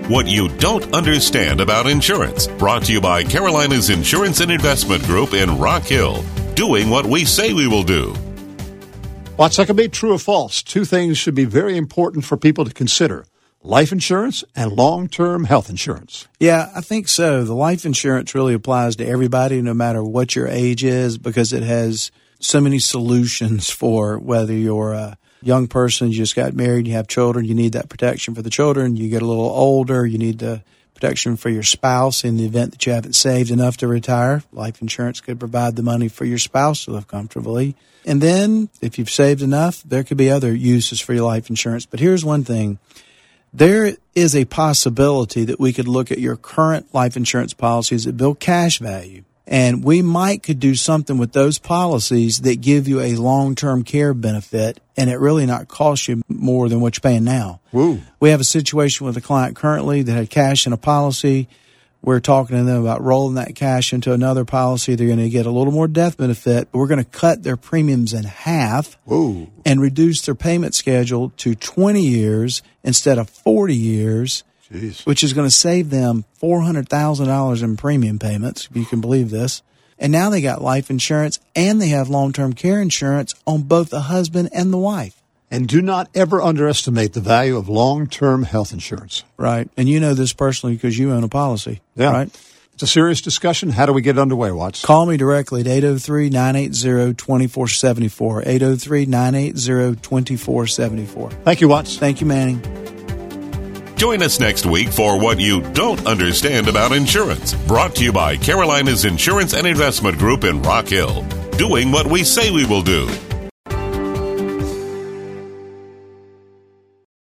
What You Don't Understand About Insurance. Brought to you by Carolina's Insurance and Investment Group in Rock Hill. Doing what we say we will do. What's that can be true or false? Two things should be very important for people to consider. Life insurance and long-term health insurance. Yeah, I think so. The life insurance really applies to everybody, no matter what your age is, because it has so many solutions for whether you're a young person, you just got married, you have children, you need that protection for the children. You get a little older, you need the protection for your spouse in the event that you haven't saved enough to retire. Life insurance could provide the money for your spouse to live comfortably. And then if you've saved enough, there could be other uses for your life insurance. But here's one thing. There is a possibility that we could look at your current life insurance policies that build cash value. And we could do something with those policies that give you a long-term care benefit and it really not cost you more than what you're paying now. Woo. We have a situation with a client currently that had cash in a policy. We're talking to them about rolling that cash into another policy. They're going to get a little more death benefit, but we're going to cut their premiums in half. Woo. And reduce their payment schedule to 20 years instead of 40 years. Jeez. Which is going to save them $400,000 in premium payments, if you can believe this. And now they got life insurance and they have long-term care insurance on both the husband and the wife. And do not ever underestimate the value of long-term health insurance. Right. And you know this personally because you own a policy. Yeah. Right? It's a serious discussion. How do we get underway, Watts? Call me directly at 803-980-2474. 803-980-2474. Thank you, Watts. Thank you, Manning. Join us next week for What You Don't Understand About Insurance. Brought to you by Carolina's Insurance and Investment Group in Rock Hill. Doing what we say we will do.